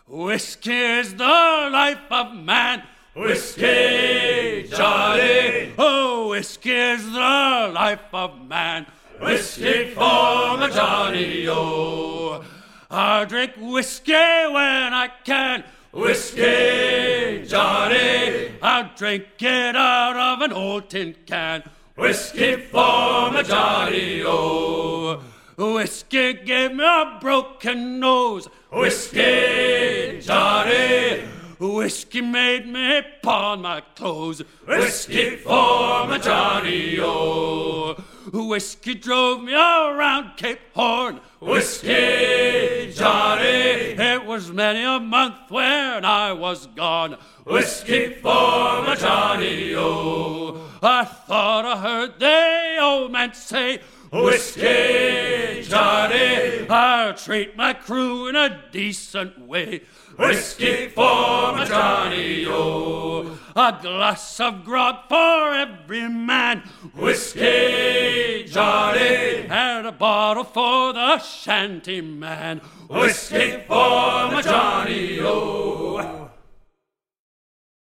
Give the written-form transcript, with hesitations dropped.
Whiskey is the life of man. Whiskey, Johnny. Oh, whiskey is the life of man. Whiskey for the Johnny-O. I drink whiskey when I can. Whiskey, Johnny. I drink it out of an old tin can. Whiskey for the Johnny-O. Whiskey gave me a broken nose. Whiskey, Johnny. Whiskey made me pawn my clothes. Whiskey for the Johnny-O. Whiskey drove me around Cape Horn. Whiskey, Johnny. It was many a month when I was gone. Whiskey for the Johnny-O. I thought I heard the old man say, Whiskey, Johnny. I'll treat my crew in a decent way. Whiskey for the Johnny-O. A glass of grog for every man. Whiskey, Johnny. And a bottle for the shanty man. Whiskey for the Johnny-O.